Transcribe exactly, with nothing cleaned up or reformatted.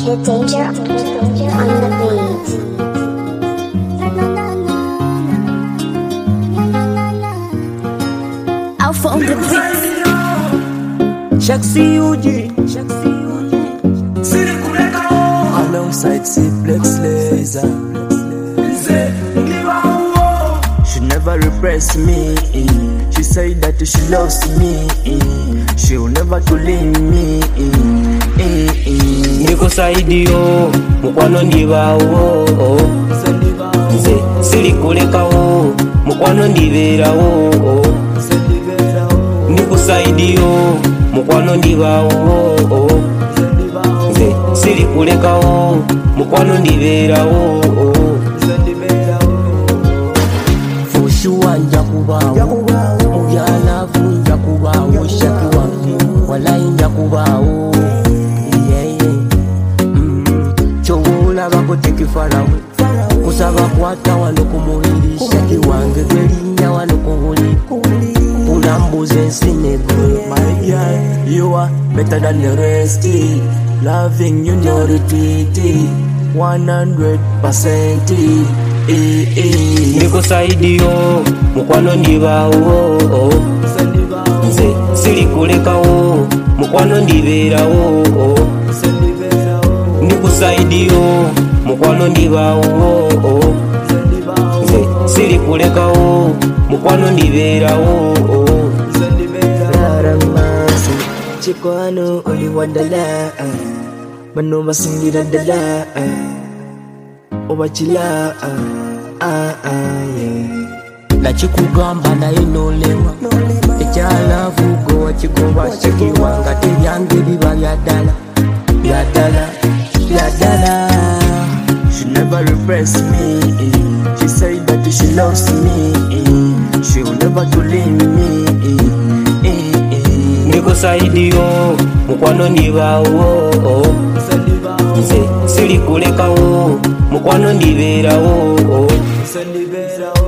The danger on the beat. Alpha on the beat. Shaxi U G, Shaxi U G. Alongside Simplex Laser. She never repress me. She said that she loves me. She'll never to leave me. Niko saidio, mukwano ndibawo. Nze siri kulekawo, mukwano ndiberawo. Niko saidio, mukwano ndibawo. Nze siri kulekawo, mukwano ndiberawo. Fushuwa njakubawo, mubyalavu njakubawo. Shaki wange, walai njakubawo. Farawe kusaba kwata wano kumubiri shaki wange gelinya wano kubuli ulambuze nsinego. My girl, you are better than the rest. Loving you no retreat, one hundred percent. Niko saidio, mukwano ndibawo. Nze siri kulekawo, mukwano ndiberawo. Niko saidio, mukwano ndibawo. Nze siri kulekawo, mukwano ndiberawo. Raramasi chikwano oli wadala, bano basingira ddala obakila. Nakikugamba naye nolewa, ekyalavu gwe wakigoba shaki wange ate byange biba byaddala byaddala byaddala. She never repress me. She said that she loves me. She'll never to leave me. Niko saidio, mukwano ndibawo. Nze siri kulekawo, mukwano ndiberawo.